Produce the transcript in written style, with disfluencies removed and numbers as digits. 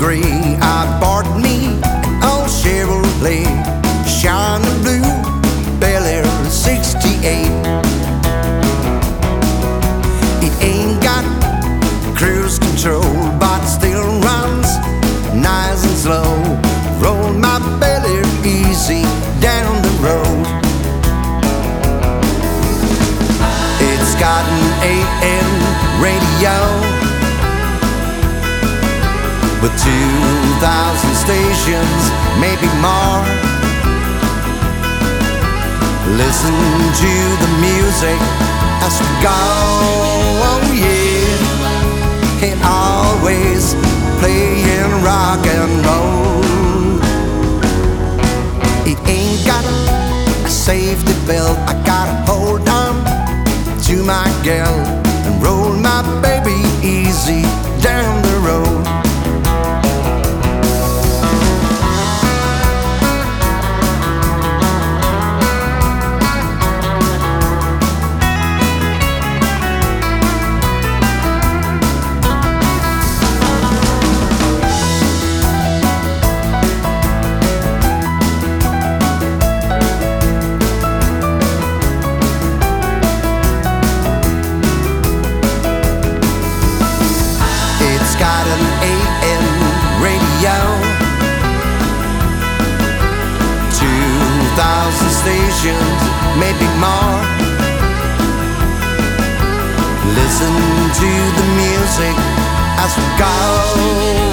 '83, I bought me an old Chevrolet, shiny blue Bel Air '68. It ain't got cruise control, but still runs nice and slow. Roll my belly easy down the road. It's got an AM radio with 2,000 stations, maybe more. Listen to the music as we go, oh yeah. And always playing rock and roll. It ain't got a safety belt, I gotta hold on to my gal and roll my baby easy down the road. Got an AM radio, 2,000 stations, maybe more. Listen to the music as we go.